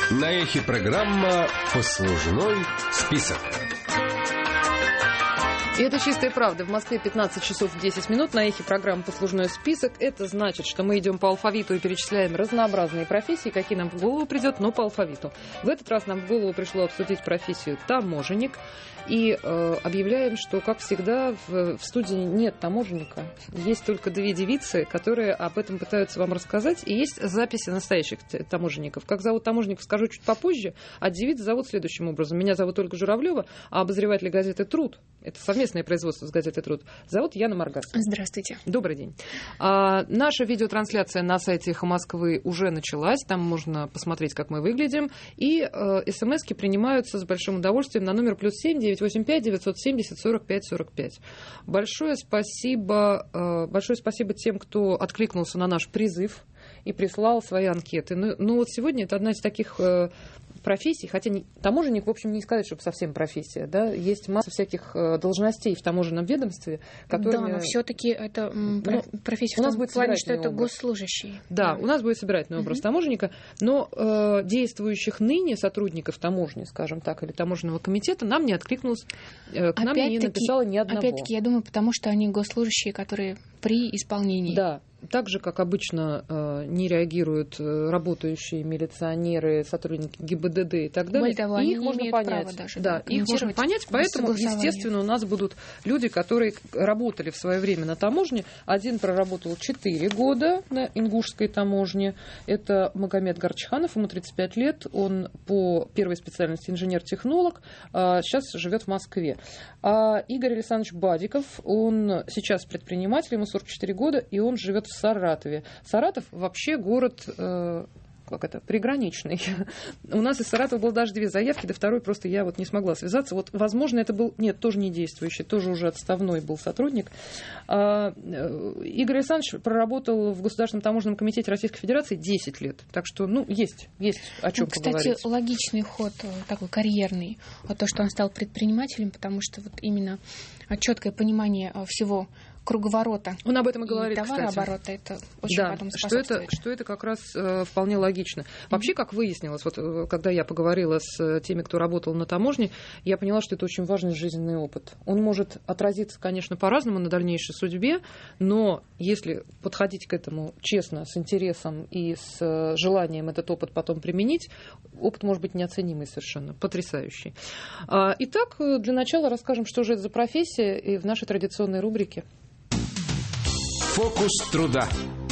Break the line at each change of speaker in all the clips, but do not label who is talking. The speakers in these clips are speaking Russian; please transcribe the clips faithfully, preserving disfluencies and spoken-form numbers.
На эхе программа «Послужной список».
И это чистая правда. В Москве пятнадцать часов десять минут. На эхе программа «Послужной список». Это значит, что мы идем по алфавиту и перечисляем разнообразные профессии, какие нам в голову придет, но по алфавиту. В этот раз нам в голову пришло обсудить профессию таможенник. И э, объявляем, что, как всегда, в, в студии нет таможенника. Есть только две девицы, которые об этом пытаются вам рассказать. И есть записи настоящих таможенников. Как зовут таможенников, скажу чуть попозже. А девиц зовут следующим образом. Меня зовут Ольга Журавлева, а обозреватель газеты «Труд», это совместное производство с газетой «Труд», зовут Яна Маргацкая.
Здравствуйте.
Добрый день. А, наша видеотрансляция на сайте «Эхо Москвы» уже началась. Там можно посмотреть, как мы выглядим. И э, смски принимаются с большим удовольствием на номер плюс семь девятьсот восемьдесят пять девятьсот семьдесят сорок пять сорок пять. Большое спасибо, э, большое спасибо тем, кто откликнулся на наш призыв и прислал свои анкеты. Ну, ну вот сегодня это одна из таких э, профессий, хотя не, таможенник, в общем, не сказать, чтобы совсем профессия, да, есть масса всяких э, должностей в таможенном ведомстве, которые...
Да, но все-таки это м, ну, профессия
у нас
в том
будет
плане, что это
образ.
госслужащий.
Да,
да,
у нас будет собирательный образ uh-huh. таможенника, но э, действующих ныне сотрудников таможни, скажем так, или таможенного комитета нам не откликнулось, э, к нам не написало ни одного.
Опять-таки, я думаю, потому что они госслужащие, которые при исполнении.
Да. Так же, как обычно, не реагируют работающие милиционеры, сотрудники ГИБДД и так далее.
Того,
и
их
их можно понять.
Даже,
да, их можно понять, поэтому, естественно, у нас будут люди, которые работали в свое время на таможне. Один проработал четыре года на ингушской таможне. Это Магомед Горчханов, ему тридцать пять лет. Он по первой специальности инженер-технолог. Сейчас живет в Москве. А Игорь Александрович Бадиков, он сейчас предприниматель, ему сорок четыре года, и он живет в Саратове. Саратов вообще город, э, как это, приграничный. У нас из Саратова было даже две заявки, до второй просто я вот не смогла связаться. Вот, возможно, это был, нет, тоже не действующий, тоже уже отставной был сотрудник. А, Игорь Александрович проработал в Государственном таможенном комитете Российской Федерации десять лет. Так что, ну, есть, есть о чем
ну, кстати,
поговорить.
Кстати, логичный ход, такой карьерный, то, что он стал предпринимателем, потому что вот именно четкое понимание всего круговорота.
Он об этом и говорит,
и товарооборота, это очень
да,
потом
что это, что это как раз э, вполне логично. Вообще, mm-hmm. как выяснилось, вот э, когда я поговорила с теми, кто работал на таможне, я поняла, что это очень важный жизненный опыт. Он может отразиться, конечно, по-разному на дальнейшей судьбе, но если подходить к этому честно, с интересом и с э, желанием этот опыт потом применить, опыт может быть неоценимый совершенно, потрясающий. А, итак, для начала расскажем, что же это за профессия, и в нашей традиционной рубрике.
Фокус труда.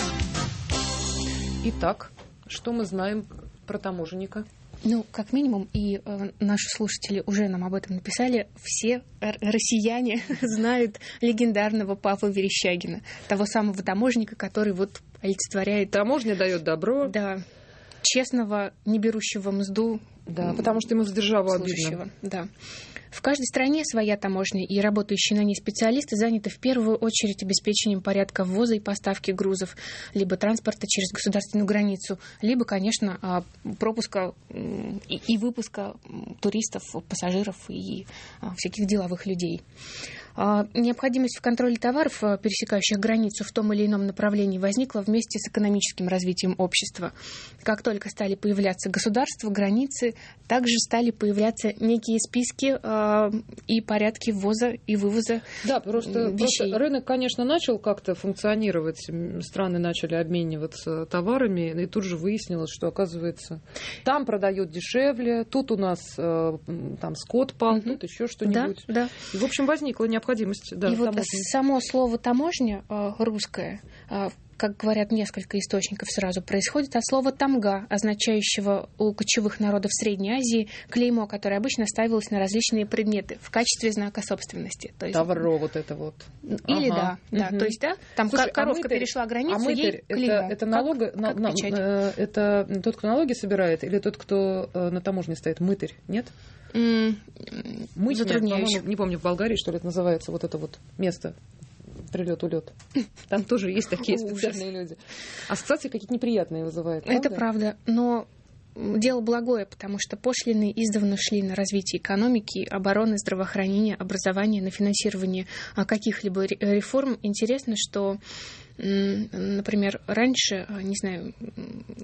Итак, что мы знаем про таможенника?
Ну, как минимум, и э, наши слушатели уже нам об этом написали, все р- россияне знают легендарного Павла Верещагина, того самого таможенника, который вот олицетворяет...
Таможня дает добро.
Да, честного, не берущего мзду.
Да, потому что ему за державу обидно.
Да. В каждой стране своя таможня, и работающие на ней специалисты заняты в первую очередь обеспечением порядка ввоза и поставки грузов, либо транспорта через государственную границу, либо, конечно, пропуска и выпуска туристов, пассажиров и всяких деловых людей. Необходимость в контроле товаров, пересекающих границу в том или ином направлении, возникла вместе с экономическим развитием общества. Как только стали появляться государства, границы, также стали появляться некие списки и порядки ввоза и вывоза
да, просто,
вещей.
Просто рынок, конечно, начал как-то функционировать, страны начали обмениваться товарами, и тут же выяснилось, что, оказывается, там продают дешевле, тут у нас там скот пал, угу. тут еще что-нибудь.
Да, да.
И, в общем, возникла необходимость. Да,
и вот
таможни.
Само слово «таможня» русское, как говорят несколько источников сразу, происходит от слова «тамга», означающего у кочевых народов Средней Азии клеймо, которое обычно ставилось на различные предметы в качестве знака собственности. То есть...
Тавро вот это вот.
Или ага. да, да. Угу. То есть, да, там Слушай, коровка а мытарь, перешла границу, а мытарь, ей клеймо.
Это, это, налога,
как,
на,
как
на, э, это тот, кто налоги собирает, или тот, кто э, на таможне стоит? Мытарь, нет?
Mm,
Мытня, по-моему, не помню, в Болгарии, что ли, это называется, вот это вот место. Прилет-улет. Там тоже есть такие специальные люди. Ассоциации какие-то неприятные вызывают.
Это правда, но дело благое, потому что пошлины издавна шли на развитие экономики, обороны, здравоохранения, образования, на финансирование каких-либо реформ. Интересно, что, например, раньше, не знаю,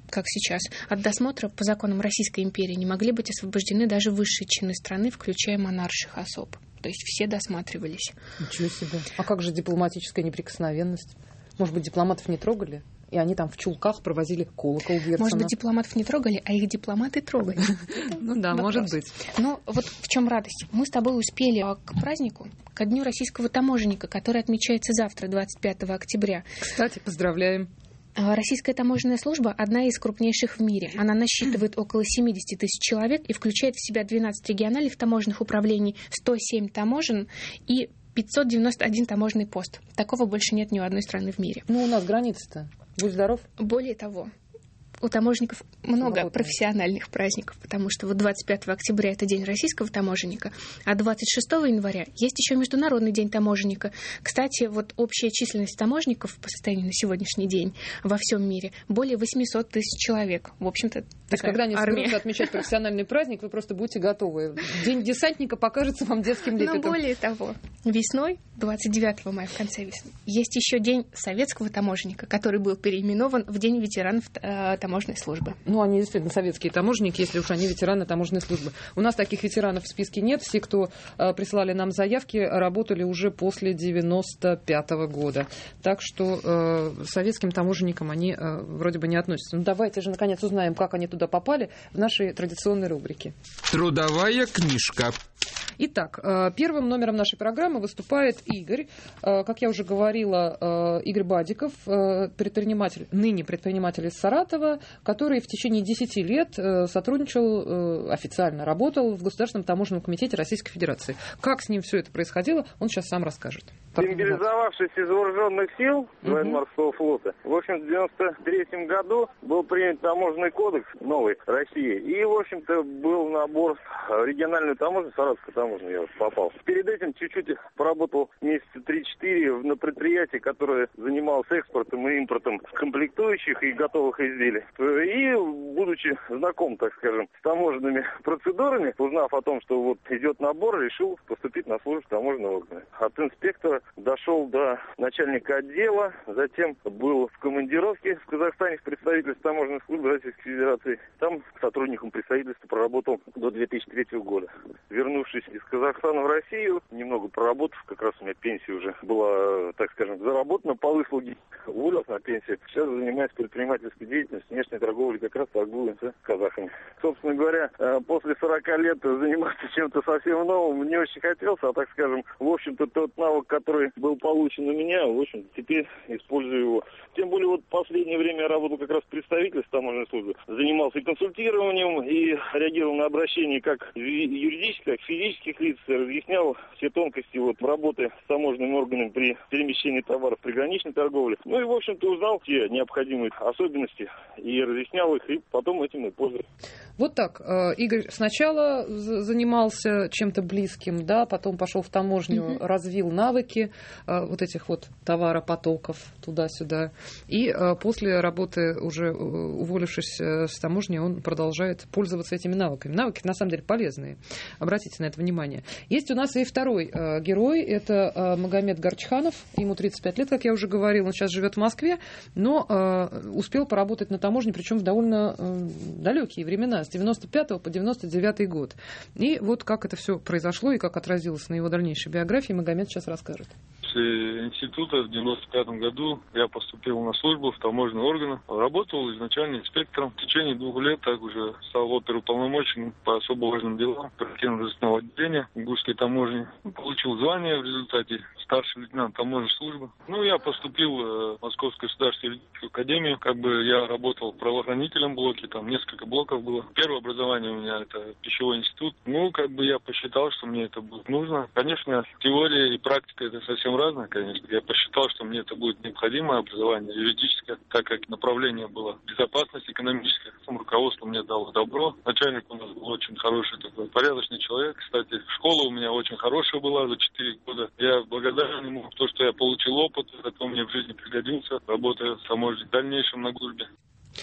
как сейчас. От досмотра по законам Российской империи не могли быть освобождены даже высшие чины страны, включая монарших особ. То есть все досматривались.
Ничего себе. А как же дипломатическая неприкосновенность? Может быть, дипломатов не трогали? И они там в чулках провозили колокол Герцена.
Может быть, дипломатов не трогали, а их дипломаты трогали.
Ну да, может быть.
Но вот в чем радость. Мы с тобой успели к празднику, ко Дню российского таможенника, который отмечается завтра, двадцать пятого октября.
Кстати, поздравляем.
Российская таможенная служба одна из крупнейших в мире. Она насчитывает около семьдесят тысяч человек и включает в себя двенадцать региональных таможенных управлений, сто семь таможен и пятьсот девяносто один таможенный пост. Такого больше нет ни у одной страны в мире.
Ну, у нас граница-то. Будь здоров.
Более того, у таможенников много
Свободно.
профессиональных праздников, потому что вот двадцать пятого октября это день российского таможенника, а двадцать шестого января есть еще Международный день таможенника. Кстати, вот общая численность таможенников по состоянию на сегодняшний день во всем мире более восемьсот тысяч человек. В общем-то,
То есть, когда они соберутся отмечать профессиональный праздник, вы просто будете готовы. День десантника покажется вам детским лепетом.
Но более того, весной, двадцать девятого мая, в конце весны, есть еще день советского таможенника, который был переименован в День ветеранов э, таможенной службы.
Ну, они действительно советские таможенники, если уж они ветераны таможенной службы. У нас таких ветеранов в списке нет. Все, кто э, присылали нам заявки, работали уже после девяносто пятого года. Так что э, советским таможенникам они э, вроде бы не относятся. Ну, давайте же, наконец, узнаем, как они туда попали в нашей традиционной рубрике.
Трудовая книжка.
Итак, первым номером нашей программы выступает Игорь. Как я уже говорила, Игорь Бадиков, предприниматель, ныне предприниматель из Саратова, который в течение десяти лет сотрудничал, официально работал в Государственном таможенном комитете Российской Федерации. Как с ним все это происходило, он сейчас сам расскажет.
Демобилизовавшись из вооруженных сил uh-huh. военно-морского флота, в общем, в девяносто третьем году был принят таможенный кодекс новый России. И, в общем-то, был набор в региональную таможню, Саратовскую таможню я вот попал. Перед этим чуть-чуть поработал месяца три-четыре на предприятии, которое занималось экспортом и импортом комплектующих и готовых изделий. И, будучи знаком, так скажем, с таможенными процедурами, узнав о том, что вот идет набор, решил поступить на службу в таможенные органы. От инспектора дошел до начальника отдела, затем был в командировке в Казахстане в представительстве таможенной службы Российской Федерации. Там сотрудником представительства проработал до две тысячи третьего года. Вернувшись из Казахстана в Россию, немного проработав, как раз у меня пенсия уже была, так скажем, заработана по выслуге, уволился на пенсию. Сейчас занимаюсь предпринимательской деятельностью, внешней торговлей, как раз торгую с казахами. Собственно говоря, после сорока лет заниматься чем-то совсем новым не очень хотелось, а, так скажем, в общем-то, тот навык, который был получен у меня, в общем, теперь использую его. Тем более, вот в последнее время я работал как раз в представительстве таможенной службы. Занимался и консультированием, и реагировал на обращения как юридических, так и физических лиц, разъяснял все тонкости вот работы с таможенными органами при перемещении товаров при граничной торговле. Ну и, в общем-то, узнал все необходимые особенности и разъяснял их, и потом этим и пользуюсь.
Вот так. Игорь сначала занимался чем-то близким, да, потом пошел в таможню, mm-hmm. развил навыки вот этих вот товаропотоков туда-сюда. И после работы, уже уволившись с таможни, он продолжает пользоваться этими навыками. Навыки, на самом деле, полезные. Обратите на это внимание. Есть у нас и второй герой. Это Магомед Горчханов. Ему тридцать пять лет, как я уже говорила. Он сейчас живет в Москве, но успел поработать на таможне, причем в довольно далекие времена, с девяносто пятого по девяносто девятый год. И вот как это все произошло и как отразилось на его дальнейшей биографии, Магомед сейчас расскажет.
После института в девяносто пятом году я поступил на службу в таможенные органы. Работал изначально инспектором. В течение двух лет так уже стал оперуполномоченным по особо важным делам оперативно-розыскного отделения Ингушской таможни. Получил звание в результате старший лейтенант таможенной службы. Ну, я поступил в Московскую государственную юридическую академию. Как бы я работал правоохранителем в блоке, там несколько блоков было. Первое образование у меня это пищевой институт. Ну, как бы я посчитал, что мне это будет нужно. Конечно, теория и практика это совсем разное, конечно. Я посчитал, что мне это будет необходимое образование юридическое, так как направление было безопасность экономическая. Руководство мне дало добро. Начальник у нас был очень хороший такой, порядочный человек. Кстати, школа у меня очень хорошая была за четыре года. Я благодарен ему за то, что я получил опыт, зато мне в жизни пригодился, работая в таможне в дальнейшем на службе.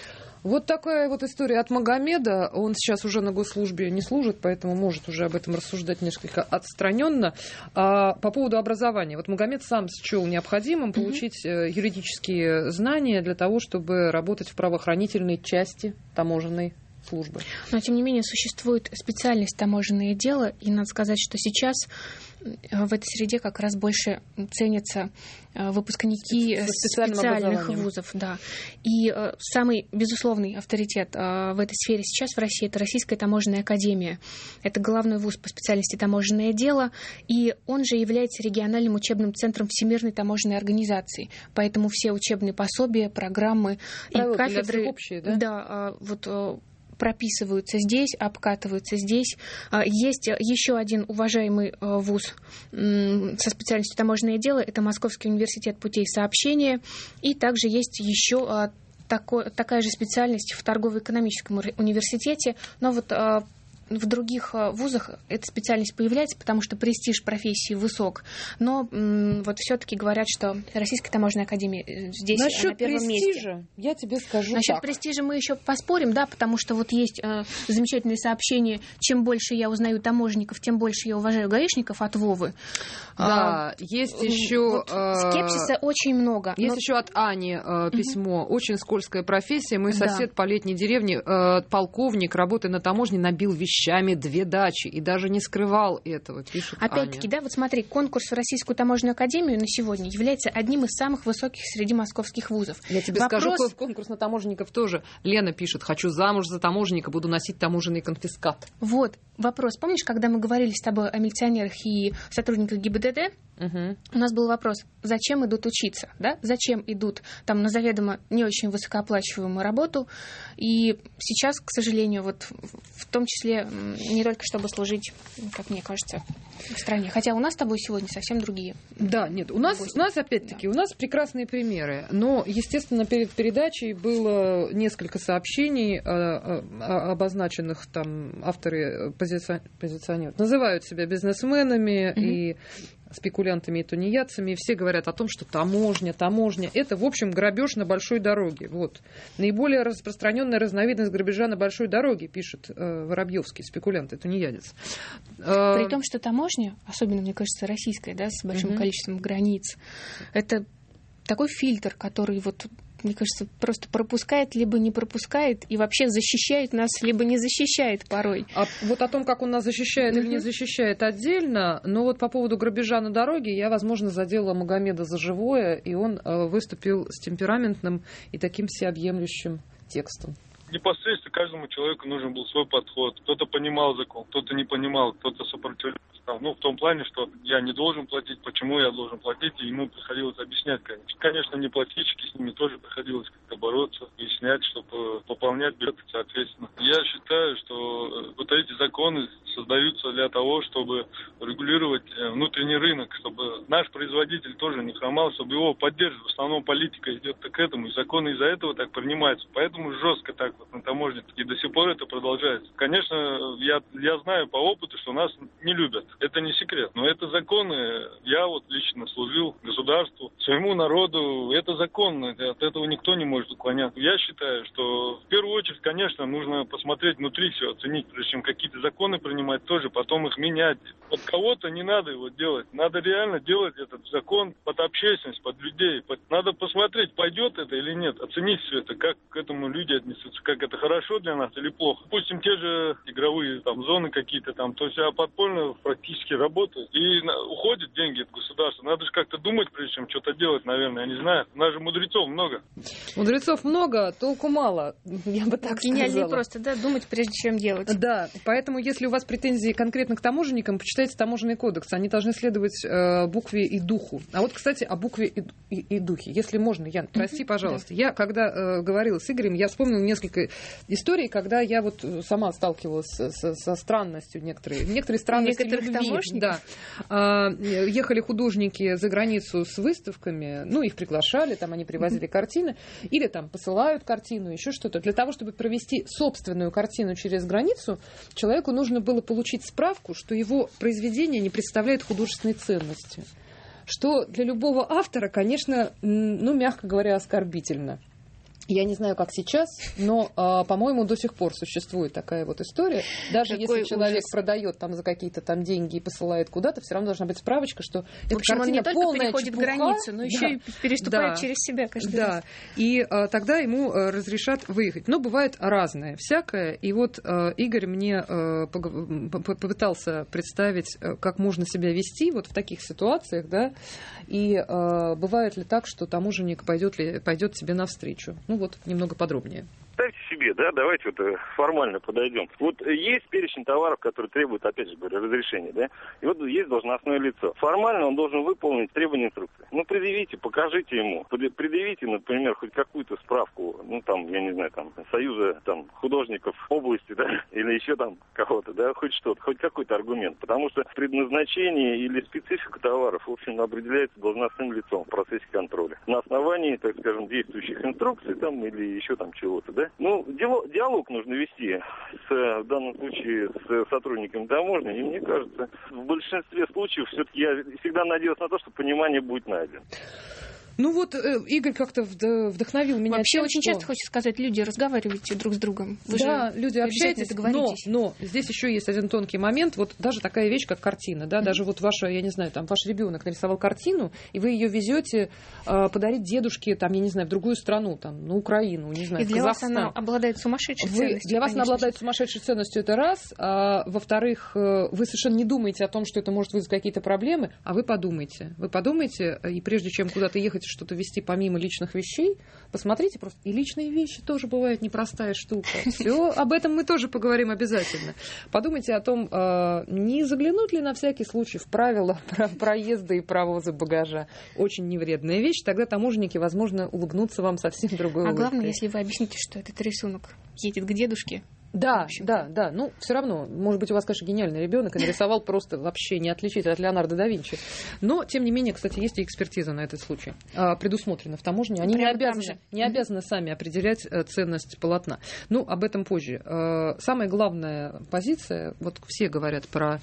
Вот такая вот история от Магомеда. Он сейчас уже на госслужбе не служит, поэтому может уже об этом рассуждать несколько отстраненно. А по поводу образования. Вот Магомед сам счел необходимым получить mm-hmm. юридические знания для того, чтобы работать в правоохранительной части таможенной службы.
Но, тем не менее, существует специальность таможенное дело, и надо сказать, что сейчас в этой среде как раз больше ценятся выпускники специальных вузов. Да. И самый безусловный авторитет в этой сфере сейчас в России — это Российская таможенная академия. Это главный вуз по специальности таможенное дело, и он же является региональным учебным центром Всемирной таможенной организации. Поэтому все учебные пособия, программы
правила
и кафедры...
общие, да?
Да, вот... прописываются здесь, обкатываются здесь. Есть еще один уважаемый вуз со специальностью таможенное дело, это Московский университет путей сообщения, и также есть еще такой, такая же специальность в торгово-экономическом университете, но вот в других вузах эта специальность появляется, потому что престиж профессии высок. Но м, вот все-таки говорят, что Российская таможенная академия здесь
насчет
на первом
престижа,
месте.
Я тебе скажу
Насчет
так.
престижа мы еще поспорим, да, потому что вот есть э, замечательные сообщения: чем больше я узнаю таможенников, тем больше я уважаю гаишников от Вовы.
Да,
а,
есть еще...
Вот скепсиса очень много.
Есть
но...
еще от Ани э, письмо. Угу. Очень скользкая профессия. Мой сосед
да.
по летней деревне, э, полковник, работая на таможне, набил вещами две дачи и даже не скрывал этого, пишет
Опять-таки,
Аня.
да, вот смотри, конкурс в Российскую таможенную академию на сегодня является одним из самых высоких среди московских вузов.
Я тебе
Вопрос...
скажу, конкурс на таможенников тоже. Лена пишет: хочу замуж за таможенника, буду носить таможенный конфискат.
Вот вопрос. Помнишь, когда мы говорили с тобой о милиционерах и сотрудниках ГИБДД? Угу. У нас был вопрос: зачем идут учиться, да? Зачем идут там на заведомо не очень высокооплачиваемую работу? И сейчас, к сожалению, вот в том числе не только чтобы служить, как мне кажется, в стране. Хотя у нас с тобой сегодня совсем другие.
Да, нет, у нас, у нас опять-таки, да. у нас прекрасные примеры. Но, естественно, перед передачей было несколько сообщений, обозначенных там авторы позиционируют. Называют себя бизнесменами угу. и спекулянтами и тунеядцами, и все говорят о том, что таможня, таможня, это, в общем, грабеж на большой дороге. Вот. Наиболее распространенная разновидность грабежа на большой дороге, пишет э, Воробьевский, спекулянт и тунеядец.
При том, что таможня, особенно, мне кажется, российская, да, с большим uh-huh. количеством границ, это такой фильтр, который вот, мне кажется, просто пропускает, либо не пропускает, и вообще защищает нас, либо не защищает порой.
А вот о том, как он нас защищает mm-hmm. или не защищает, отдельно. Но вот по поводу грабежа на дороге я, возможно, задела Магомеда за живое, и он э, выступил с темпераментным и таким всеобъемлющим текстом.
Непосредственно каждому человеку нужен был свой подход. Кто-то понимал закон, кто-то не понимал, кто-то сопротивлялся. Ну, в том плане, что я не должен платить, почему я должен платить, и ему приходилось объяснять, конечно. Конечно, не плательщики, с ними тоже приходилось как-то бороться, объяснять, чтобы пополнять бюджет, соответственно. Я считаю, что вот эти законы создаются для того, чтобы регулировать внутренний рынок, чтобы наш производитель тоже не хромал, чтобы его поддерживать. В основном политика идет к этому, и законы из-за этого так принимаются. Поэтому жестко так вот на таможне, и до сих пор это продолжается. Конечно, я, я знаю по опыту, что нас не любят. Это не секрет. Но это законы. Я вот лично служил государству, своему народу. Это законно. От этого никто не может уклоняться. Я считаю, что в первую очередь, конечно, нужно посмотреть внутри все, оценить, прежде чем какие-то законы принимать тоже, потом их менять. Под кого-то не надо его делать. Надо реально делать этот закон под общественность, под людей. Под... Надо посмотреть, пойдет это или нет. Оценить все это, как к этому люди отнесутся, как это хорошо для нас или плохо. Допустим, те же игровые там зоны какие-то там, то есть а подпольно практически работают. И на, уходят деньги от государства. Надо же как-то думать, прежде чем что-то делать, наверное, я не знаю. У нас же мудрецов много.
Мудрецов много, толку мало, я бы так
Гениальнее
сказала.
просто, да, думать, прежде чем делать.
Да, поэтому если у вас претензии конкретно к таможенникам, почитайте таможенный кодекс. Они должны следовать э, букве и духу. А вот, кстати, о букве и, и, и духе. Если можно, Ян, прости, пожалуйста. Я, когда э, говорила с Игорем, я вспомнила несколько историй, когда я вот сама сталкивалась со, со странностью некоторые, некоторые странности
некоторых
любви.
таможенников.
Да. Э, ехали художники за границу с выставками, ну, их приглашали, там они привозили картины, или там посылают картину, еще что-то. Для того, чтобы провести собственную картину через границу, человеку нужно было получить справку, что его произведение не представляет художественной ценности. Что для любого автора, конечно, ну, мягко говоря, оскорбительно. Я не знаю, как сейчас, но, по-моему, до сих пор существует такая вот история. Даже Какой если человек ужас. продает там за какие-то там деньги и посылает куда-то, все равно должна быть справочка, что эта картина
он не только
чепуха,
переходит границу, но да. еще и переступает да. через себя каждый
да.
раз.
И а, тогда ему а, разрешат выехать. Но бывает разное, всякое. И вот а, Игорь мне а, попытался представить, как можно себя вести вот в таких ситуациях, да, и а, бывает ли так, что таможенник пойдет, ли, пойдет тебе навстречу. Ну вот, немного подробнее.
Представьте себе, да, давайте вот формально подойдем. Вот есть перечень товаров, которые требуют, опять же говорю, разрешения, да, и вот есть должностное лицо. Формально он должен выполнить требования инструкции. Ну, предъявите, покажите ему, предъявите, например, хоть какую-то справку, ну, там, я не знаю, там, Союза, там, художников области, да, или еще там кого-то, да, хоть что-то, хоть какой-то аргумент, потому что предназначение или специфика товаров, в общем, определяется должностным лицом в процессе контроля. На основании, так скажем, действующих инструкций, там, или еще там чего-то, да. Ну, диалог нужно вести с, в данном случае с сотрудниками таможни, и мне кажется, в большинстве случаев все-таки я всегда надеюсь на то, что понимание будет найдено.
Ну вот э, Игорь как-то вдохновил меня.
Вообще
тем,
очень
что...
часто хочется сказать, люди, разговаривайте друг с другом. Вы
да,
же
люди общаются, но, но здесь еще есть один тонкий момент. Вот даже такая вещь, как картина, да, mm-hmm. даже вот ваша, я не знаю, там ваш ребенок нарисовал картину, и вы ее везете э, подарить дедушке, там, я не знаю, в другую страну, там, на Украину, не знаю,
и
в
для
Казахстан.
вас она обладает сумасшедшей
вы,
ценностью.
Для вас
конечно.
она обладает сумасшедшей ценностью, это раз. А, во-вторых, вы совершенно не думаете о том, что это может вызвать какие-то проблемы, а вы подумайте. Вы подумайте, и прежде чем куда-то ехать, что-то везти помимо мимо личных вещей, посмотрите просто. И личные вещи тоже бывают непростая штука. Все, об этом мы тоже поговорим обязательно. Подумайте о том, не заглянуть ли на всякий случай в правила проезда и провоза багажа. Очень невредная вещь. Тогда таможенники, возможно, улыбнутся вам совсем другой улыбкой.
А главное, если вы объясните, что этот рисунок едет к дедушке.
Да, да, да. Ну, все равно, может быть, у вас, конечно, гениальный ребенок и нарисовал просто вообще не отличить от Леонардо да Винчи. Но, тем не менее, кстати, есть и экспертиза на этот случай. А, предусмотрена в таможне. Они не обязаны, не обязаны сами определять ценность полотна. Ну, об этом позже. А, самая главная позиция, вот все говорят про...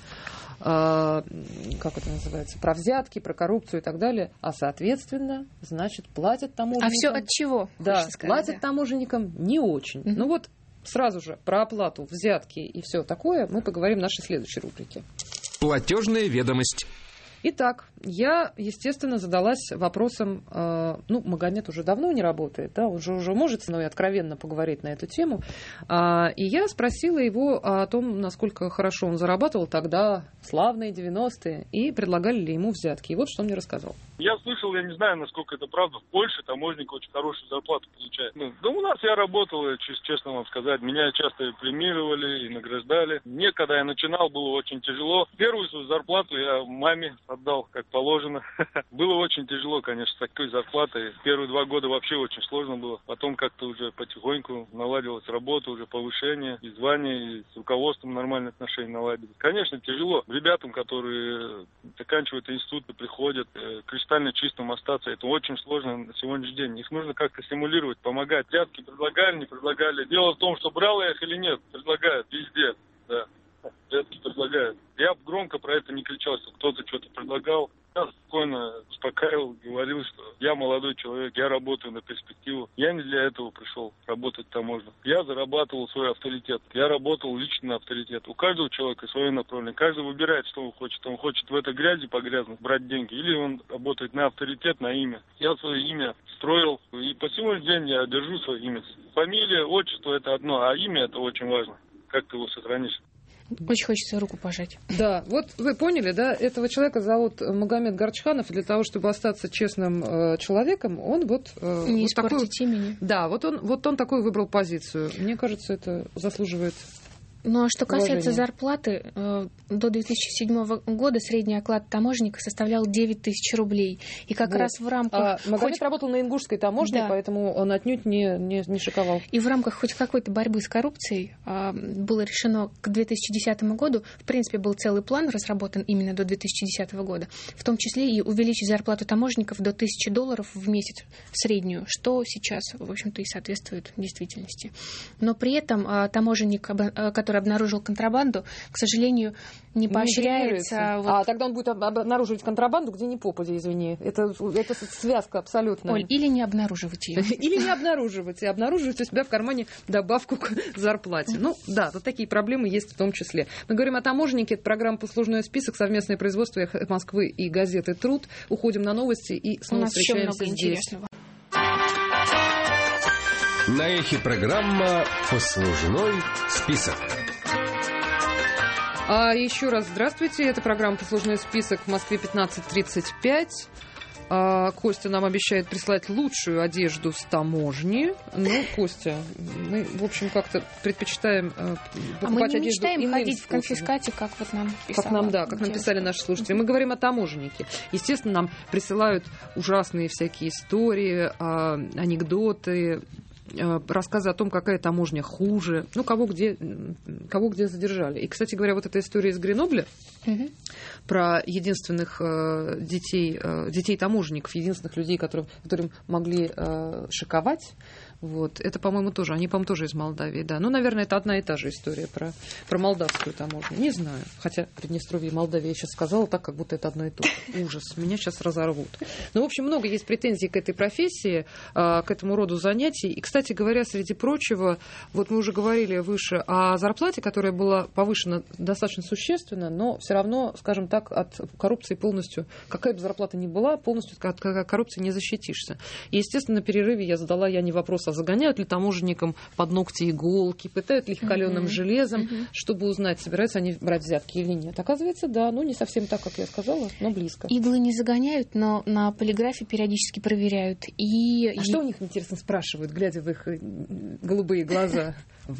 как это называется, про взятки, про коррупцию и так далее, а, соответственно, значит, платят таможенникам...
А все от чего?
Да, платят да. таможенникам не очень. Mm-hmm. Ну вот, сразу же про оплату, взятки и все такое мы поговорим в нашей следующей рубрике.
Платежная ведомость.
Итак, я, естественно, задалась вопросом, э, ну, Магомед уже давно не работает, да, он же уже может со мной откровенно поговорить на эту тему, э, и я спросила его о том, насколько хорошо он зарабатывал тогда, славные девяностые, и предлагали ли ему взятки. И вот что он мне рассказал.
Я слышал, я не знаю, насколько это правда, в Польше таможник очень хорошую зарплату получает. Ну, да у нас я работал, честно вам сказать, меня часто и премировали, и награждали. Мне, когда я начинал, было очень тяжело. Первую свою зарплату я маме отдал, как положено. Было очень тяжело, конечно, с такой зарплатой. Первые два года вообще очень сложно было. Потом как-то уже потихоньку наладилась работа, уже повышение, и звание, и с руководством нормальные отношения наладились. Конечно, тяжело. Ребятам, которые заканчивают институты, приходят, кристально чистым остаться, это очень сложно на сегодняшний день. Их нужно как-то стимулировать, помогать. Взятки предлагали, не предлагали. Дело в том, что брал я их или нет, предлагают везде, да. Взятки предлагают. Я громко про это не кричал, что кто-то что-то предлагал. Я спокойно успокаивал, говорил, что я молодой человек, я работаю на перспективу. Я не для этого пришел работать таможню. Я зарабатывал свой авторитет. Я работал лично на авторитет. У каждого человека свое направление. Каждый выбирает, что он хочет. Он хочет в этой грязи погрязнуть, брать деньги. Или он работает на авторитет, на имя. Я свое имя строил. И по сегодняшний день я держу свое имя. Фамилия, отчество – это одно, а имя – это очень важно. Как ты его сохранишь.
Очень хочется руку пожать.
Да, вот вы поняли, да, этого человека зовут Магомед Горчханов, и для того, чтобы остаться честным э, человеком, он вот... Э,
не
вот
испортить
такой,
имени.
Да, вот он, вот он такой выбрал позицию. Мне кажется, это заслуживает...
Ну а что касается
уважения.
Зарплаты, э, до две тысячи седьмого года средний оклад таможенника составлял девять тысяч рублей. И как вот. раз в рамках...
А Магомед
хоть...
работал на ингушской таможне, да. поэтому он отнюдь не, не, не шиковал.
И в рамках хоть какой-то борьбы с коррупцией э, было решено к две тысячи десятому году, в принципе, был целый план разработан именно до две тысячи десятого года, в том числе и увеличить зарплату таможенников до тысячи долларов в месяц в среднюю, что сейчас, в общем-то, и соответствует действительности. Но при этом э, таможенник, который который обнаружил контрабанду, к сожалению, не поощряется.
Не
вот...
А тогда он будет обнаруживать контрабанду, где ни попадя, извини. Это, это связка абсолютно.
Оль, или не обнаруживать ее.
Или не обнаруживать, и обнаруживать у себя в кармане добавку к зарплате. Ну да, тут такие проблемы есть в том числе. Мы говорим о таможеннике, это программа «Послужной список», совместное производство «Эхо Москвы» и газеты «Труд». Уходим на новости и снова встречаемся здесь.
На эхе программа «Послужной список».
А еще раз здравствуйте. Это программа «Послужной список» в Москве пятнадцать тридцать пять. А, Костя нам обещает прислать лучшую одежду с таможни. Ну, Костя, мы, в общем, как-то предпочитаем э, покупать
а мы не
одежду
мечтаем
иным
ходить
способом.
в конфискате, как вот нам писали.
Как нам, да, как нам писали наши слушатели. Мы говорим о таможеннике. Естественно, нам присылают ужасные всякие истории, э, анекдоты, рассказы о том, какая таможня хуже, ну, кого где, кого где задержали. И, кстати говоря, вот эта история из Гренобля угу. про единственных э, детей, э, детей таможенников, единственных людей, которым, которым могли э, шиковать, вот, это, по-моему, тоже, они, по-моему, тоже из Молдавии, да. Ну, наверное, это одна и та же история про, про молдавскую таможню. Не знаю. Хотя Приднестровье и Молдавия я сейчас сказала так, как будто это одно и то же. Ужас. Меня сейчас разорвут. Ну, в общем, много есть претензий к этой профессии, к этому роду занятий. И, кстати говоря, среди прочего, вот мы уже говорили выше о зарплате, которая была повышена достаточно существенно, но все равно, скажем так, от коррупции полностью, какая бы зарплата ни была, полностью от коррупции не защитишься. И, естественно, на перерыве я задала я не вопрос, а загоняют ли таможенникам под ногти иголки, пытают ли их каленым mm-hmm. железом, mm-hmm. чтобы узнать, собираются они брать взятки или нет. Оказывается, да, ну не совсем так, как я сказала, но близко.
Иглы не загоняют, но на полиграфе периодически проверяют. И...
А что у них, интересно, спрашивают, глядя в их голубые глаза?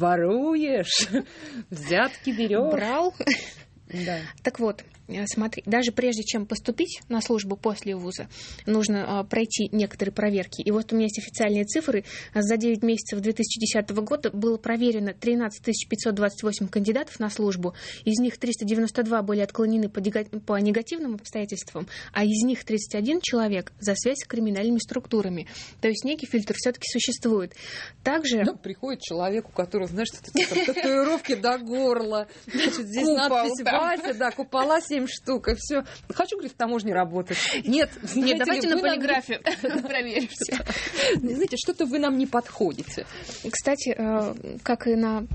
Воруешь? Взятки берешь?
Брал?
Да.
Так вот, смотри, даже прежде чем поступить на службу после вуза, нужно а, пройти некоторые проверки. И вот у меня есть официальные цифры. За девять месяцев две тысячи десятого года было проверено тринадцать тысяч пятьсот двадцать восемь кандидатов на службу. Из них триста девяносто два были отклонены по, по негативным обстоятельствам, а из них тридцать один человек за связь с криминальными структурами. То есть некий фильтр все-таки существует. Также...
Ну, приходит человек, у которого, знаешь, татуировки до горла. Значит, здесь надпись «Вася», да, купола семь штук, и все. Хочу, говорит, в таможне работать. Нет,
Нет, давайте на полиграфе проверим все.
Знаете, что-то вы нам не подходите.
Кстати, как и на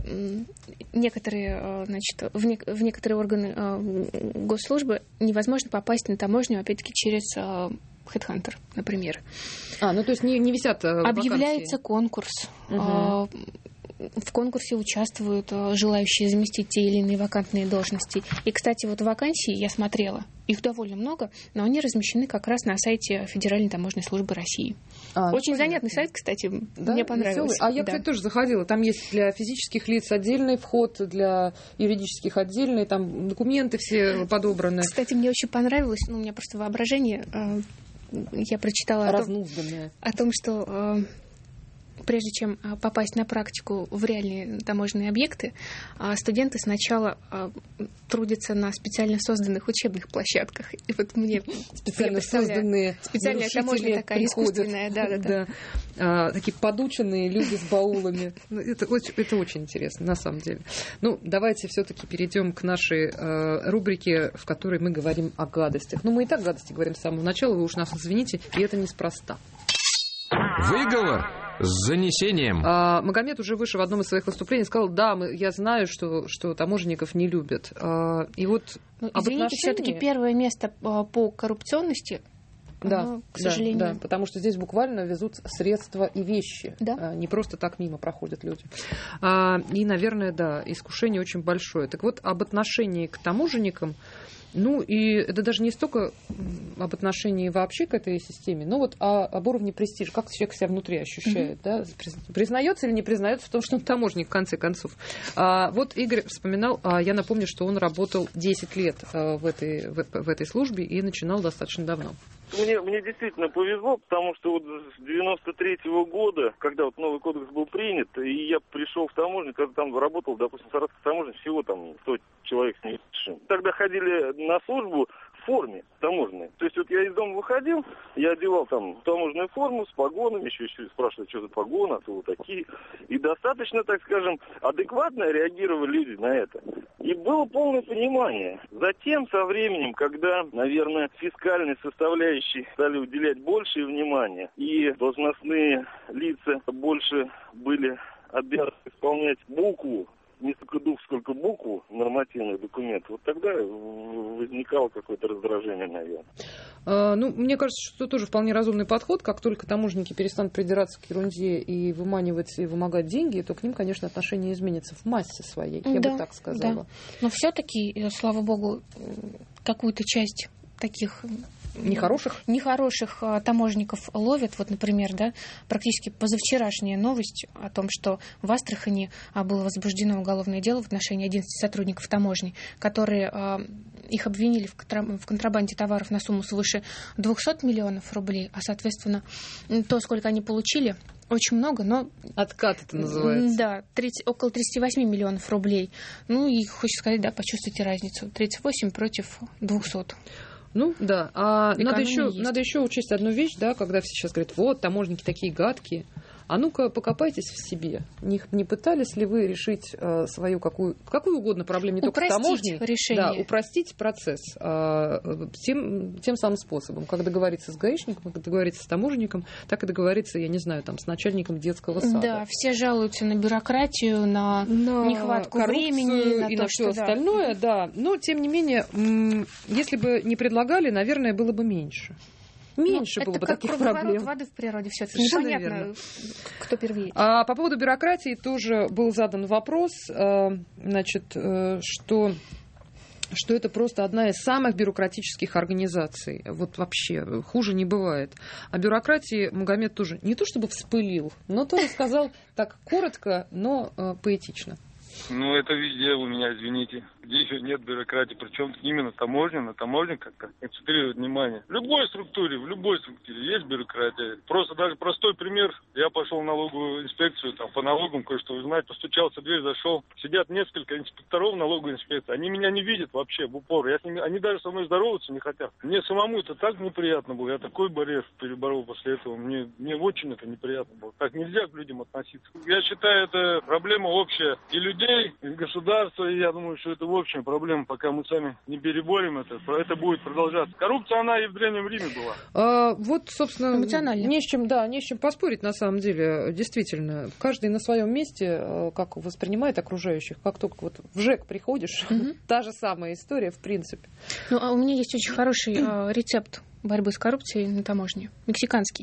некоторые, значит, в некоторые органы госслужбы невозможно попасть на таможню, опять-таки, через HeadHunter, например.
А, ну то есть не, не висят вакансии.
Объявляется конкурс. Угу. В конкурсе участвуют желающие заместить те или иные вакантные должности. И, кстати, вот вакансии я смотрела. Их довольно много, но они размещены как раз на сайте Федеральной таможенной службы России. А, Очень занятный сайт, кстати, да? Мне понравился.
Веселый. А я,
да.
кстати, тоже заходила. Там есть для физических лиц отдельный вход, для юридических отдельный, там документы все подобраны.
Кстати, мне очень понравилось, ну, у меня просто воображение, я прочитала о том, о том, что... Прежде чем попасть на практику в реальные таможенные объекты, студенты сначала трудятся на специально созданных учебных площадках. И вот мне
специально созданные
специальная таможня такая приходят, искусственная, да, да, да.
А, такие подученные люди с баулами. Это очень, это очень интересно, на самом деле. Ну, давайте все-таки перейдем к нашей э, рубрике, в которой мы говорим о гадостях. Ну, мы и так гадости говорим с самого начала, вы уж нас извините, и это неспроста.
Выговор с занесением.
А, Магомед уже выше в одном из своих выступлений сказал, да, мы, я знаю, что, что таможенников не любят. А, и вот
ну, извините, отношении... все-таки первое место по коррупционности,
да,
оно, к
да,
сожалению.
Да, потому что здесь буквально везут средства и вещи.
Да?
А, не просто так мимо проходят люди. А, и, наверное, да, искушение очень большое. Так вот, об отношении к таможенникам. Ну, и это даже не столько об отношении вообще к этой системе, но вот о, об уровне престижа, как человек себя внутри ощущает, mm-hmm. да? Признается или не признается в том, что он таможник, в конце концов. А, вот Игорь вспоминал, а, я напомню, что он работал десять лет а, в, этой, в, в этой службе и начинал достаточно давно.
Мне, мне действительно повезло, потому что вот с девяносто третьего года, когда вот новый кодекс был принят, и я пришел в таможню, когда там работал, допустим, в Саратовской таможне, всего там сто человек с небольшим. Тогда ходили на службу в форме. таможенные. То есть вот я из дома выходил, я одевал там таможенную форму с погонами, еще, еще спрашивали, что за погоны, а то вот такие. И достаточно, так скажем, адекватно реагировали люди на это. И было полное понимание. Затем, со временем, когда, наверное, фискальной составляющей стали уделять большее внимание, и должностные лица больше были обязаны исполнять букву, не столько дух, сколько букву нормативных документов, вот тогда возникало какое-то раздражение, наверное.
А, ну, мне кажется, что это тоже вполне разумный подход. Как только таможенники перестанут придираться к ерунде и выманивать и вымогать деньги, то к ним, конечно, отношение изменится в массе своей, я
да,
бы так сказала.
Да. Но все-таки, слава богу, какую-то часть таких
нехороших
нехороших а, таможенников ловят. Вот, например, да, практически позавчерашняя новость о том, что в Астрахани а, было возбуждено уголовное дело в отношении одиннадцати сотрудников таможни, которые а, их обвинили в, контра- в контрабанде товаров на сумму свыше двухсот миллионов рублей, а, соответственно, то, сколько они получили, очень много, но...
Откат это называется.
Да, тридцать, около тридцати восьми миллионов рублей. Ну и, хочется сказать, да, почувствуйте разницу. тридцать восемь против двухсот.
Ну, да. А надо еще, надо еще учесть одну вещь, да, когда все сейчас говорят, вот, таможенники такие гадкие. А ну-ка, покопайтесь в себе. Не, не пытались ли вы решить э, свою какую, какую угодно проблему, не
упростить
только в таможне,
решение.
Да, упростить процесс э, тем, тем самым способом. Как договориться с гаишником, как договориться с таможенником, так и договориться, я не знаю, там, с начальником детского сада.
Да, все жалуются на бюрократию, на, на нехватку времени, на
и
то,
на все
что,
остальное, да. да. Но, тем не менее, м- если бы не предлагали, наверное, было бы меньше. Меньше
ну,
было бы
как
таких проблем.
воды в природе все-таки непонятно,
верно.
Кто первее.
А по поводу бюрократии тоже был задан вопрос, значит, что, что это просто одна из самых бюрократических организаций. Вот вообще хуже не бывает. О бюрократии Магомед тоже не то чтобы вспылил, но тоже сказал так коротко, но поэтично.
Ну, это везде у меня, извините. Где еще нет бюрократии, причем именно таможня, на таможне как-то концентрирует внимание. В любой структуре, в любой структуре есть бюрократия. Просто даже простой пример. Я пошел в налоговую инспекцию, там, по налогам кое-что узнать, постучался в дверь, зашел. Сидят несколько инспекторов налоговой инспекции. Они меня не видят вообще в упор. Я с ними, они даже со мной здороваться не хотят. Мне самому это так неприятно было. Я такой барьер переборол после этого. Мне, мне очень это неприятно было. Так нельзя к людям относиться. Я считаю, это проблема общая и людей, и государства. И я думаю, что это общая проблема, пока мы сами не переборем это, это будет продолжаться. Коррупция, она и в Древнем Риме была.
А, вот, собственно,
эмоционально.
Не с чем, да, не с чем поспорить, на самом деле, действительно. Каждый на своем месте, как воспринимает окружающих, как только вот в ЖЭК приходишь, mm-hmm. та же самая история, в принципе.
Ну, а у меня есть очень хороший э, рецепт борьбы с коррупцией на таможне, мексиканский.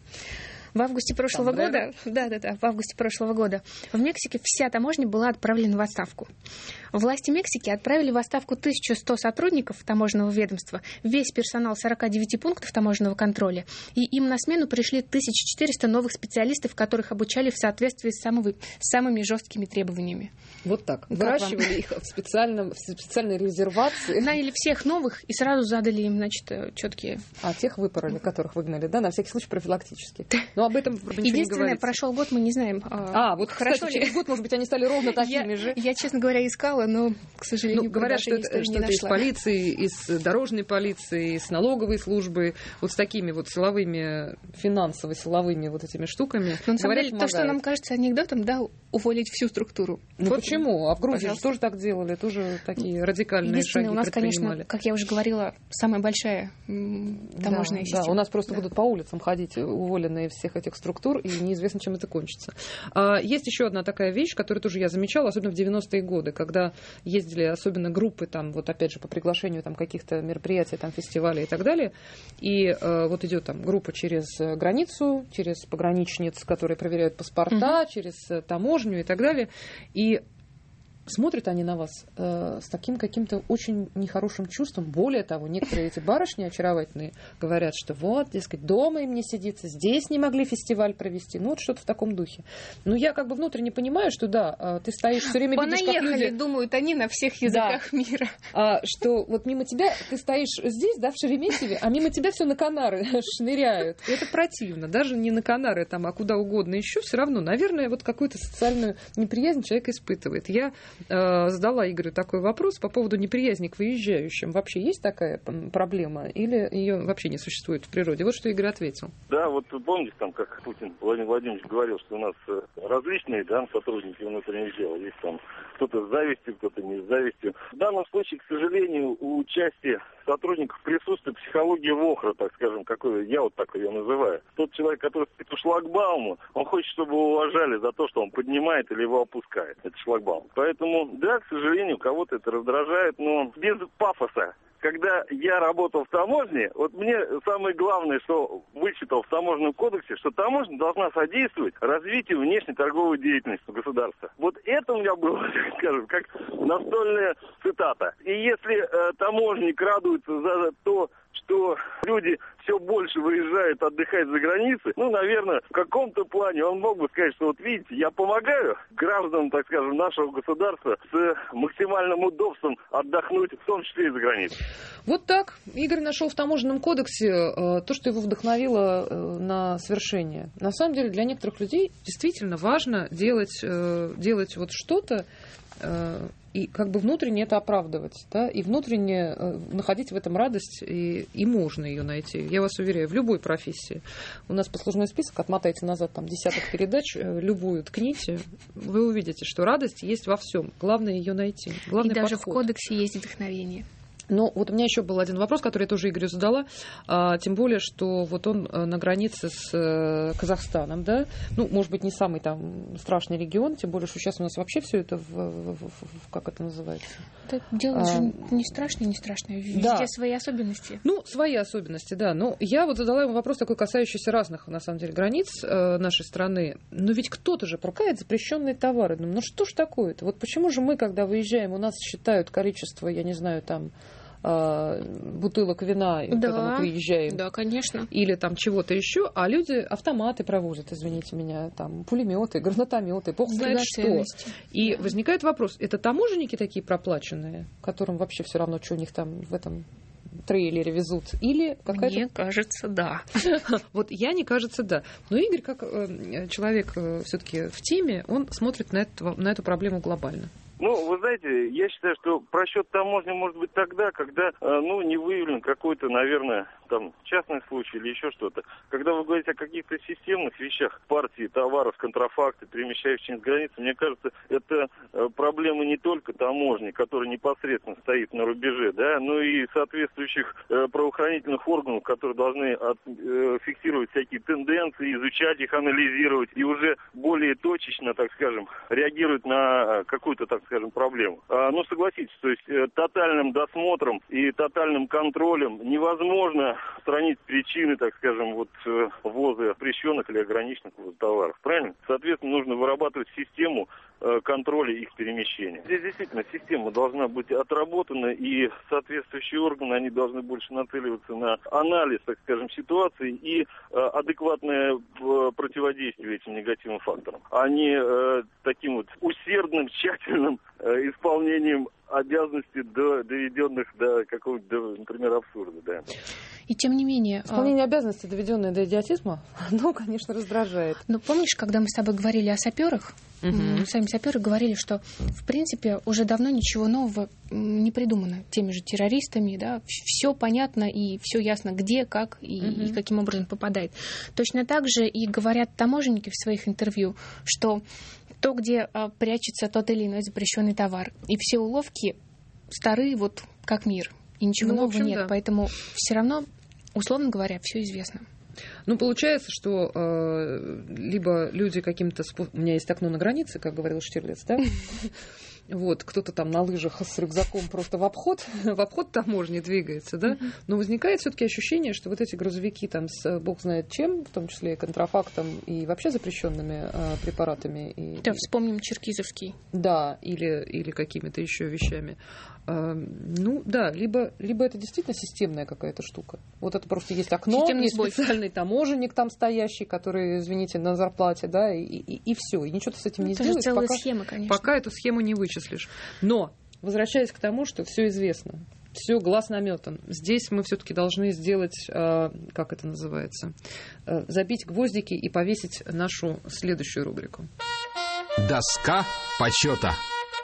В августе прошлого года, да, да, да, в августе прошлого года в Мексике вся таможня была отправлена в отставку. Власти Мексики отправили в отставку тысячу сто сотрудников таможенного ведомства, весь персонал сорока девяти пунктов таможенного контроля, и им на смену пришли тысяча четыреста новых специалистов, которых обучали в соответствии с самыми, с самыми жесткими требованиями.
Вот так. Как выращивали вам? Их в, специальном, в специальной резервации.
Наняли всех новых и сразу задали им, значит, четкие...
А тех выпороли, которых выгнали, да, на всякий случай профилактически. Но об этом ничего не
единственное, прошел год, мы не знаем.
А, вот, хорошо, кстати, через год, может быть, они стали ровно такими
я,
же.
Я, честно говоря, искала, но, к сожалению,
ну, говорят, что это, что это из полиции, из дорожной полиции, из налоговой службы, вот с такими вот силовыми, финансово-силовыми вот этими штуками.
Но, на самом
говорят,
деле, то, что нам кажется анекдотом, да, уволить всю структуру.
Ну, вот почему? А в Грузии же тоже так делали, тоже такие радикальные шаги
у нас,
предпринимали.
Конечно, как я уже говорила, самая большая таможенная
да,
система.
Да, у нас просто да. будут по улицам ходить уволенные из всех этих структур, и неизвестно, чем это кончится. А, есть еще одна такая вещь, которую тоже я замечала, особенно в девяностые годы, когда ездили особенно группы, там, вот опять же, по приглашению там, каких-то мероприятий, там, фестивалей и так далее, и а, вот идет там группа через границу, через пограничниц, которые проверяют паспорта, угу. через таможню и так далее, и смотрят они на вас э, с таким каким-то очень нехорошим чувством. Более того, некоторые эти барышни очаровательные говорят, что вот, дескать, дома им не сидится, здесь не могли фестиваль провести. Ну, вот что-то в таком духе. Ну, я как бы внутренне понимаю, что да, ты стоишь все время, видишь, как люди...
думают они на всех языках да. мира.
А, что вот мимо тебя, ты стоишь здесь, да, в Шереметьеве, а мимо тебя все на Канары шныряют. И это противно. Даже не на Канары, там, а куда угодно еще, все равно, наверное, вот какую-то социальную неприязнь человек испытывает. Я э, задала Игорю такой вопрос по поводу неприязни к выезжающим. Вообще есть такая проблема или ее вообще не существует в природе? Вот что Игорь ответил.
Да, вот вы помните, там, как Путин Владимир Владимирович говорил, что у нас различные, да, сотрудники внутренних дел. Есть там кто-то с завистью, кто-то не с завистью. В данном случае, к сожалению, у части сотрудников присутствует психология вохра, так скажем, какой я вот так ее называю. Тот человек, который стоит у шлагбаума, он хочет, чтобы его уважали за то, что он поднимает или его опускает. Это шлагбаум. Поэтому, да, к сожалению, кого-то это раздражает, но без пафоса. Когда я работал в таможне, вот мне самое главное, что вычитал в таможенном кодексе, что таможня должна содействовать развитию внешней торговой деятельности государства. Вот это у меня было, скажем, как настольная цитата. И если э, таможенник радуется за то, что люди все больше выезжают отдыхать за границей, ну, наверное, в каком-то плане он мог бы сказать, что вот видите, я помогаю гражданам, так скажем, нашего государства с максимальным удобством отдохнуть, в том числе и за границей.
Вот так. Игорь нашел в таможенном кодексе э, то, что его вдохновило э, на совершение. На самом деле для некоторых людей действительно важно делать, э, делать вот что-то, э, и как бы внутренне это оправдывать, да, и внутренне э, находить в этом радость, и, и можно ее найти. Я вас уверяю, в любой профессии. У нас послужной список, отмотайте назад там десяток передач, э, любую ткните, вы увидите, что радость есть во всем. Главное ее найти. Главный
и даже
подход.
в кодексе есть вдохновение.
Ну, вот у меня еще был один вопрос, который я тоже Игорю задала, а, тем более, что вот он на границе с э, Казахстаном, да, ну, может быть, не самый там страшный регион, тем более, что сейчас у нас вообще все это, в, в, в, в, как это называется?
Это дело
а,
же не страшное, не страшное, везде
да.
свои особенности.
Ну, свои особенности, да, но я вот задала ему вопрос такой, касающийся разных, на самом деле, границ э, нашей страны, но ведь кто-то же пропускает запрещенные товары, ну, ну что ж такое-то, вот почему же мы, когда выезжаем, у нас считают количество, я не знаю, там, бутылок вина, да, когда мы приезжаем.
Да, конечно.
Или там чего-то еще, а люди автоматы провозят, извините меня, там пулеметы, гранатометы, бог знает что. И возникает вопрос, это таможенники такие проплаченные, которым вообще все равно, что у них там в этом трейлере везут, или какая-то...
Мне кажется, да.
Вот я не кажется, да. Но Игорь, как человек все-таки в теме, он смотрит на эту, на эту проблему глобально.
Ну, вы знаете, я считаю, что просчет таможни может быть тогда, когда, ну, не выявлен какой-то, наверное, там, частный случай или еще что-то. Когда вы говорите о каких-то системных вещах, партии товаров, контрафакты, перемещающихся через границу, мне кажется, это проблема не только таможни, которая непосредственно стоит на рубеже, да, но и соответствующих правоохранительных органов, которые должны от, фиксировать всякие тенденции, изучать их, анализировать и уже более точечно, так скажем, реагировать на какую-то, так скажем, проблему. А, ну, согласитесь, то есть э, тотальным досмотром и тотальным контролем невозможно устранить причины, так скажем, вот э, ввоза запрещенных или ограниченных товаров. Правильно? Соответственно, нужно вырабатывать систему э, контроля их перемещения. Здесь действительно система должна быть отработана, и соответствующие органы, они должны больше нацеливаться на анализ, так скажем, ситуации и э, адекватное э, противодействие этим негативным факторам, а не э, таким вот усердным, тщательным исполнением обязанностей, до, доведенных до какого-то, до, например, абсурда, да.
И тем не менее...
Исполнение обязанностей, доведенное до идиотизма, ну, конечно, раздражает.
Ну, помнишь, когда мы с тобой говорили о саперах, угу. сами саперы говорили, что, в принципе, уже давно ничего нового не придумано теми же террористами, да, все понятно и все ясно, где, как и, угу. и каким образом попадает. Точно так же и говорят таможенники в своих интервью, что то, где а, прячется тот или иной запрещенный товар. И все уловки стары, вот как мир. И ничего ну, нового общем, нет. Да. Поэтому все равно, условно говоря, все известно.
Ну, получается, что э, либо люди каким-то... Спо... У меня есть окно на границе, как говорил Штирлиц, да? Вот, кто-то там на лыжах с рюкзаком просто в обход, в обход таможни двигается, да? Но возникает все-таки ощущение, что вот эти грузовики там с бог знает чем, в том числе и контрафактом, и вообще запрещенными э, препаратами. И,
да, вспомним черкизовский.
Да, или, или какими-то еще вещами. Э, ну, да, либо, либо это действительно системная какая-то штука. Вот это просто есть окно, системный есть сбой. Специальный таможенник там стоящий, который, извините, на зарплате, да, и, и, и все. И ничего ты с этим
ну,
не
это
сделаешь,
целая
пока,
схема, конечно.
пока эту схему не вычислишь. Но, возвращаясь к тому, что все известно, все глаз наметан, здесь мы все-таки должны сделать, э, как это называется, э, забить гвоздики и повесить нашу следующую рубрику.
Доска почета.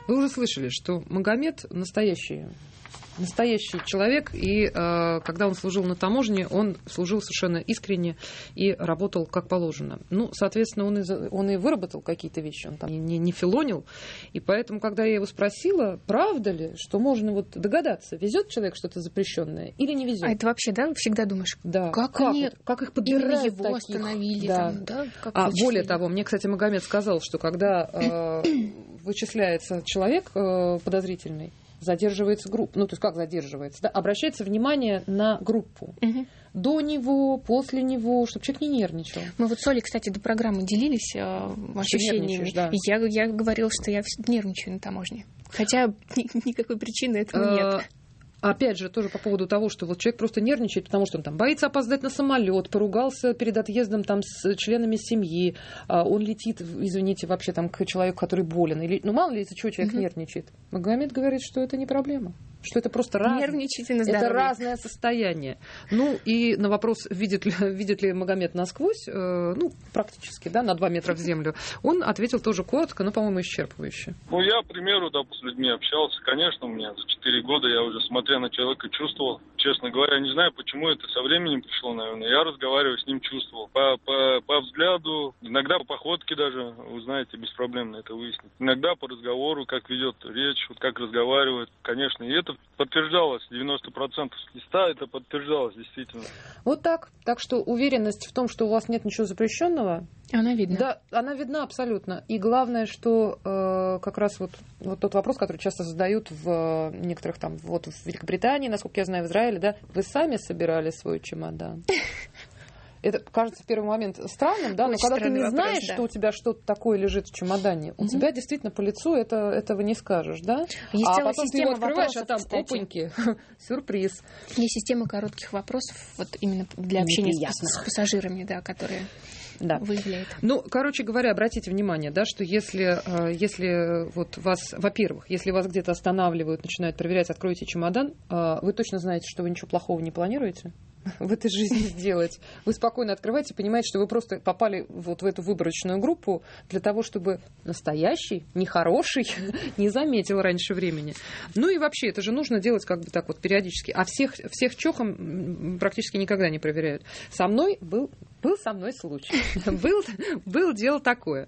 Вы уже слышали, что Магомед настоящий, настоящий человек, и э, когда он служил на таможне, он служил совершенно искренне и работал как положено. Ну, соответственно, он и, он и выработал какие-то вещи, он там не, не филонил, и поэтому, когда я его спросила, правда ли, что можно вот догадаться, везет человек что-то запрещенное или не везет.
А это вообще, да, всегда думаешь,
да.
как,
как,
они
вот, как их подбирают
его
таких?
остановили,
да.
Там, да, как
А
вычислили.
более того, мне, кстати, Магомед сказал, что когда э, вычисляется человек э, подозрительный, задерживается группа, ну, то есть как задерживается, да, обращается внимание на группу.
Угу.
До него, после него, чтобы человек не нервничал.
Мы вот с Олей, кстати, до программы делились э, ощущениями.
Да.
И я, я говорила, что я нервничаю на таможне. Хотя ни, никакой причины этому нет.
Опять же, тоже по поводу того, что вот человек просто нервничает, потому что он там боится опоздать на самолет, поругался перед отъездом там с членами семьи, он летит, извините, вообще там к человеку, который болен. Или, ну, мало ли, из-за чего человек mm-hmm. нервничает. Магомед говорит, что это не проблема. Что это просто раз... это разное состояние. Ну, и на вопрос, видит ли, видит ли Магомед насквозь, э, ну, практически, да, на два метра в землю, он ответил тоже коротко, но, по-моему, исчерпывающе.
Ну, я, к примеру, да, с людьми общался. Конечно, у меня за четыре года я уже, смотря на человека, чувствовал. Честно говоря, не знаю, почему это со временем пришло, наверное. Я, разговаривая с ним, чувствовал. По, по, по взгляду, иногда по походке даже, вы знаете, беспроблемно это выяснить. Иногда по разговору, как ведет речь, вот как разговаривает, конечно. И это подтверждалось, девяносто процентов листа это подтверждалось, действительно.
Вот так. Так что уверенность в том, что у вас нет ничего запрещенного,
она видна.
Да, она видна абсолютно. И главное, что э, как раз вот, вот тот вопрос, который часто задают в э, некоторых там, вот в Великобритании, насколько я знаю, в Израиле, да, вы сами собирали свой чемодан? Это кажется в первый момент странным, да, но когда ты не вопрос, знаешь, да. что у тебя что-то такое лежит в чемодане, у угу. тебя действительно по лицу это, этого не скажешь, да?
Есть
а потом ты его открываешь, а там,
кстати.
опаньки, сюрприз.
Есть система коротких вопросов, вот именно для общения с, с пассажирами, да, которые...
Да.
выявляет.
Ну, короче говоря, обратите внимание, да, что если, если вот вас, во-первых, если вас где-то останавливают, начинают проверять, откройте чемодан, вы точно знаете, что вы ничего плохого не планируете в этой жизни сделать. Вы спокойно открываете, понимаете, что вы просто попали вот в эту выборочную группу для того, чтобы настоящий, нехороший не заметил раньше времени. Ну и вообще, это же нужно делать как бы так вот периодически. А всех, всех чохом практически никогда не проверяют. Со мной был, был со мной случай. был, был дело такое.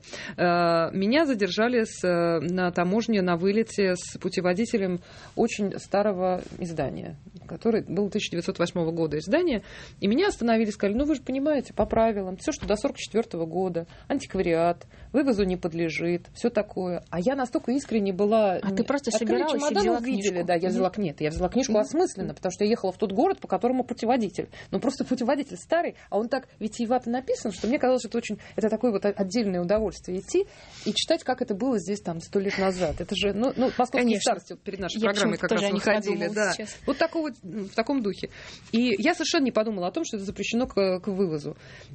Меня задержали с, на таможне на вылете с путеводителем очень старого издания, который был тысяча девятьсот восьмого года издание. И меня остановили, сказали, ну вы же понимаете, по правилам, все, что до сорок четвёртого года, антиквариат, вывозу не подлежит, все такое. А я настолько искренне была...
А ты просто собиралась и взяла
увидели,
книжку?
Да, я взяла, нет, я взяла книжку mm-hmm. осмысленно, потому что я ехала в тот город, по которому путеводитель. Но просто путеводитель старый, а он так витиевато написан, что мне казалось, что это очень... Это такое вот отдельное удовольствие идти и читать, как это было здесь там сто лет назад. Это же, ну, ну московские старости вот перед нашей
я
программой как раз выходили. Да. Вот такого, в таком духе. И я совершенно не подумала о том, что это запрещено к, к вывозу.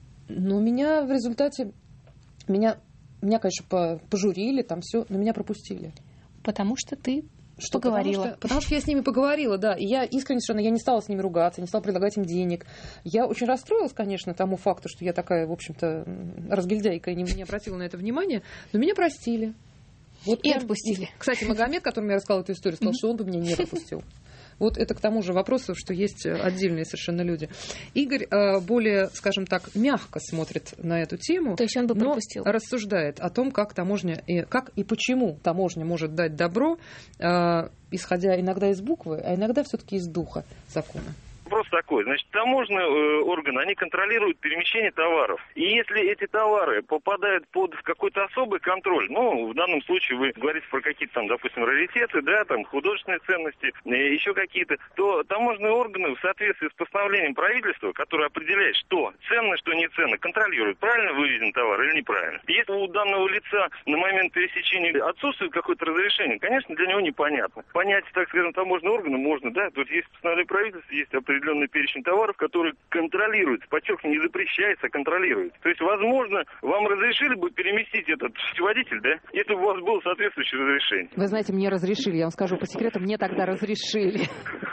Но меня в результате... Меня, меня конечно, пожурили, там все, но меня пропустили.
Потому что ты
что,
поговорила.
Потому что, потому что я с ними поговорила, да. И я искренне совершенно, я не стала с ними ругаться, не стала предлагать им денег. Я очень расстроилась, конечно, тому факту, что я такая, в общем-то, разгильдяйка и не, не обратила на это внимания. Но меня простили. Вот
и
прям...
отпустили.
Кстати, Магомед, которому я рассказала эту историю, сказал, что он бы меня не пропустил. Вот это к тому же вопросу, что есть отдельные совершенно люди. Игорь более, скажем так, мягко смотрит на эту тему,
то есть он бы пропустил.
Но рассуждает о том, как таможня, и как и почему таможня может дать добро, исходя иногда из буквы, а иногда все-таки из духа закона.
Вопрос такой, значит, таможенные э, органы, они контролируют перемещение товаров. И если эти товары попадают под какой-то особый контроль, ну, в данном случае вы говорите про какие-то там, допустим, раритеты, да, там, художественные ценности, э, еще какие-то, то таможенные органы в соответствии с постановлением правительства, которое определяет, что ценно, что не ценно, контролируют, правильно вывезен товар или неправильно. Если у данного лица на момент пересечения отсутствует какое-то разрешение, конечно, для него непонятно. Понять, так скажем, таможенные органы можно, да, тут есть постановление правительства, есть определенные определенный перечень товаров, который контролируется, подчеркну, не запрещается, а контролируется. То есть, возможно, вам разрешили бы переместить этот водитель, да, если бы у вас было соответствующее разрешение.
Вы знаете, мне разрешили, я вам скажу по секрету, мне тогда разрешили.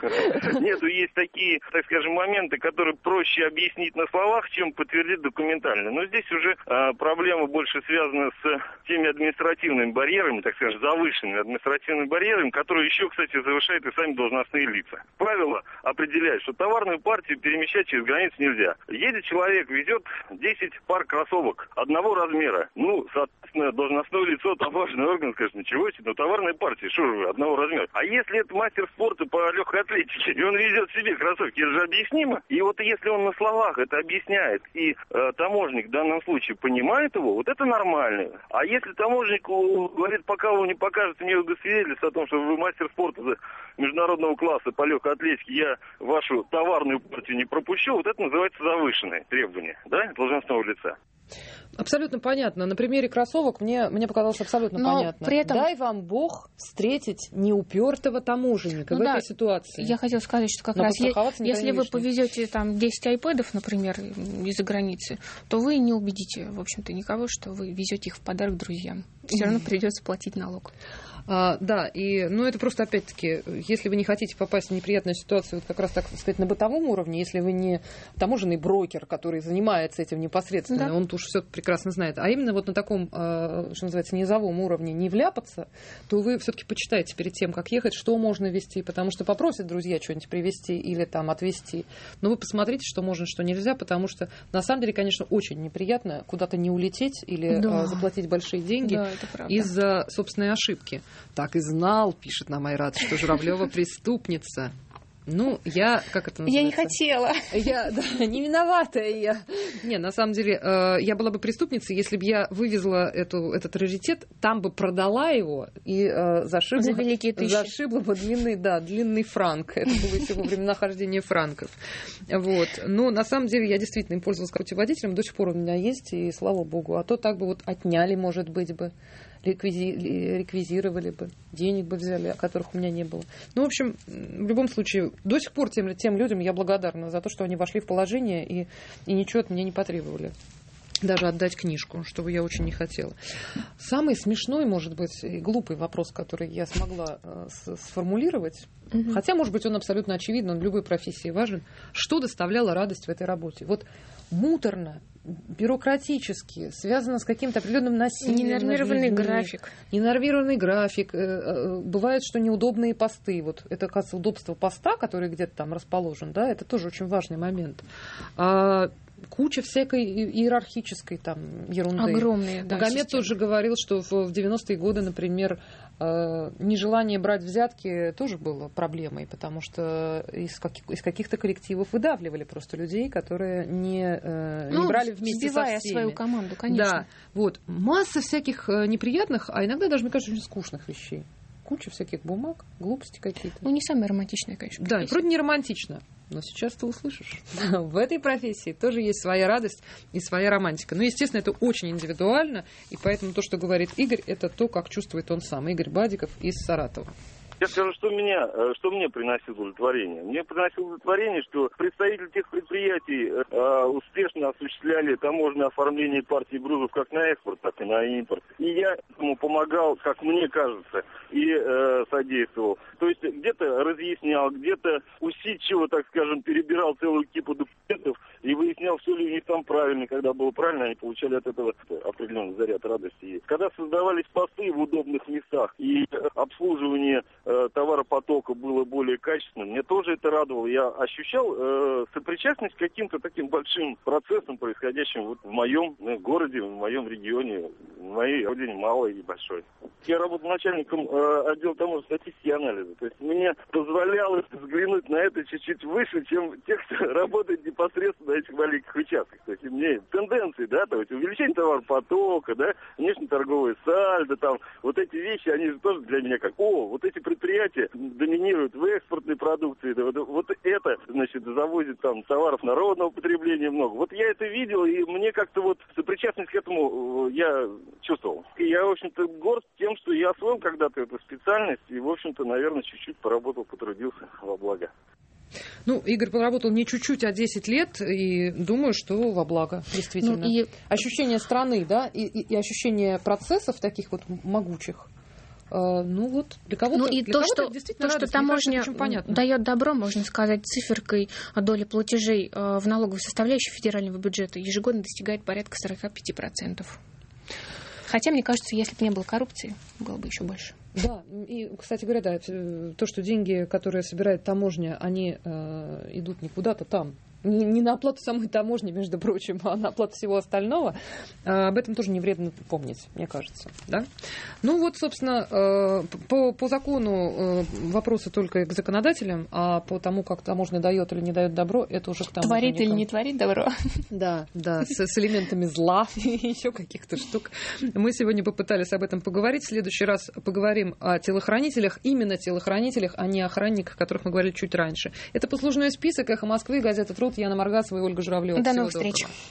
Нет, есть такие, так скажем, моменты, которые проще объяснить на словах, чем подтвердить документально. Но здесь уже а, проблема больше связана с теми административными барьерами, так скажем, завышенными административными барьерами, которые еще, кстати, завышают и сами должностные лица. Правило определяет, что товарную партию перемещать через границу нельзя. Едет человек, везет десять пар кроссовок одного размера. Ну, соответственно, должностное лицо, таможенный орган скажет, ничего себе, но товарная партия, что же одного размера. А если это мастер спорта по легкой атлетике, и он везет себе кроссовки, это же объяснимо. И вот если он на словах это объясняет, и э, таможенник в данном случае понимает его, вот это нормально. А если таможенник говорит, пока он не покажет мне удостоверительство о том, что вы мастер спорта международного класса по легкой атлетике, я вашу товарную партию не пропущу, вот это называется завышенные требования, да, должностного лица.
Абсолютно понятно. На примере кроссовок мне, мне показалось абсолютно
Но
понятно.
При этом...
Дай вам Бог встретить неупертого таможенника ну в да, этой ситуации.
Я хотела сказать, что как
Но
раз е- если вы повезете там десять айпэдов, например, из-за границы, то вы не убедите, в общем-то, никого, что вы везете их в подарок друзьям. Все равно придется платить налог.
А, да, и, ну, это просто, опять-таки, если вы не хотите попасть в неприятную ситуацию, вот как раз, так сказать, на бытовом уровне, если вы не таможенный брокер, который занимается этим непосредственно, да. он уж все прекрасно знает, а именно вот на таком, что называется, низовом уровне не вляпаться, то вы все-таки почитайте перед тем, как ехать, что можно везти, потому что попросят друзья что-нибудь привезти или там отвезти, но вы посмотрите, что можно, что нельзя, потому что, на самом деле, конечно, очень неприятно куда-то не улететь или да. заплатить большие деньги да, из-за собственной ошибки. Так и знал, пишет нам Айрат, что Журавлева преступница. Ну, я, как это называется?
Я не хотела.
Я, да, не виноватая я. Не, на самом деле, э, я была бы преступницей, если бы я вывезла эту, этот раритет, там бы продала его и э, зашибла,
За великие тысячи.
зашибла бы длинный, да, длинный франк. Это было еще во времена хождения франков. Вот. Но на самом деле я действительно им пользовалась путеводителем, до сих пор у меня есть, и слава богу. А то так бы вот отняли, может быть, бы. Реквизи... реквизировали бы, денег бы взяли, которых у меня не было. Ну, в общем, в любом случае, до сих пор тем, тем людям я благодарна за то, что они вошли в положение и, и ничего от меня не потребовали. Даже отдать книжку, что бы я очень не хотела. Самый смешной, может быть, и глупый вопрос, который я смогла э, сформулировать, угу. хотя, может быть, он абсолютно очевиден, он в любой профессии важен, что доставляло радость в этой работе. Вот муторно, бюрократически, связано с каким-то определенным насилием.
Ненормированный график.
Ненормированный график. Бывает, что неудобные посты. Вот это, кажется, удобство поста, который где-то там расположен, да, это тоже очень важный момент. А куча всякой иерархической там ерунды.
Огромные, да.
Магомед тоже говорил, что в девяностые годы, например, нежелание брать взятки тоже было проблемой, потому что из, каких- из каких-то коллективов выдавливали просто людей, которые не, ну, не брали вместе со всеми.
Свою команду, конечно.
Да, вот. Масса всяких неприятных, а иногда даже, мне кажется, очень скучных вещей. Куча всяких бумаг, глупости какие-то.
Ну, не самая романтичная, конечно.
Да, вроде не романтично, но сейчас ты услышишь. В этой профессии тоже есть своя радость и своя романтика. Но, естественно, это очень индивидуально, и поэтому то, что говорит Игорь, это то, как чувствует он сам. Игорь Бадиков из Саратова.
Я скажу, что, меня, что мне приносит удовлетворение. Мне приносит удовлетворение, что представители тех предприятий э, успешно осуществляли таможенное оформление партии грузов как на экспорт, так и на импорт. И я ему помогал, как мне кажется, и э, содействовал. То есть где-то разъяснял, где-то усидчиво, так скажем, перебирал целую кипу документов и выяснял, все ли у них там правильно. Когда было правильно, они получали от этого определенный заряд радости. Когда создавались посты в удобных местах и обслуживание товаропотока было более качественным, мне тоже это радовало. Я ощущал э, сопричастность к каким-то таким большим процессам, происходящим вот в моем э, городе, в моем регионе, в моей родине, малой и большой. Я работал начальником э, отдела таможенной статистики и анализа. То есть мне позволялось взглянуть на это чуть-чуть выше, чем те, кто работает непосредственно на этих маленьких участках. То есть мне тенденции, да, то есть увеличение товаропотока, да, внешнеторговое сальдо, там, вот эти вещи, они же тоже для меня как, о, вот эти предприятия доминируют в экспортной продукции, да, вот, вот это, значит, завозит там товаров народного потребления много. Вот я это видел, и мне как-то вот сопричастность к этому я чувствовал. И я, в общем-то, горд тем, что я освоил когда-то эту специальность, и, в общем-то, наверное, чуть-чуть поработал, потрудился во благо.
Ну, Игорь поработал не чуть-чуть, а десять лет, и думаю, что во благо, действительно. Ну, и... Ощущение страны, да, и, и, и ощущение процессов таких вот могучих. Ну вот, для кого-то,
ну, и
для
то,
кого-то
что,
действительно
то, что таможня дает добро, можно сказать, циферкой доли платежей в налоговой составляющей федерального бюджета ежегодно достигает порядка сорок пять процентов. Хотя, мне кажется, если бы не было коррупции, было бы еще больше.
Да, и, кстати говоря, да, то, что деньги, которые собирает таможня, они э, идут не куда-то там, не, не на оплату самой таможни, между прочим, а на оплату всего остального, э, об этом тоже не вредно помнить, мне кажется. Да? Ну вот, собственно, э, по, по закону э, вопросы только к законодателям, а по тому, как таможня дает или не дает добро, это уже к тому.
Творит или не творит добро.
Да, да, с, с элементами зла и еще каких-то штук. Мы сегодня попытались об этом поговорить. В следующий раз поговорим о телохранителях, именно телохранителях, а не охранниках, о которых мы говорили чуть раньше. Это послужной список «Эхо Москвы», газета «Труд», Яна Маргасова и Ольга Журавлева.
До новых встреч.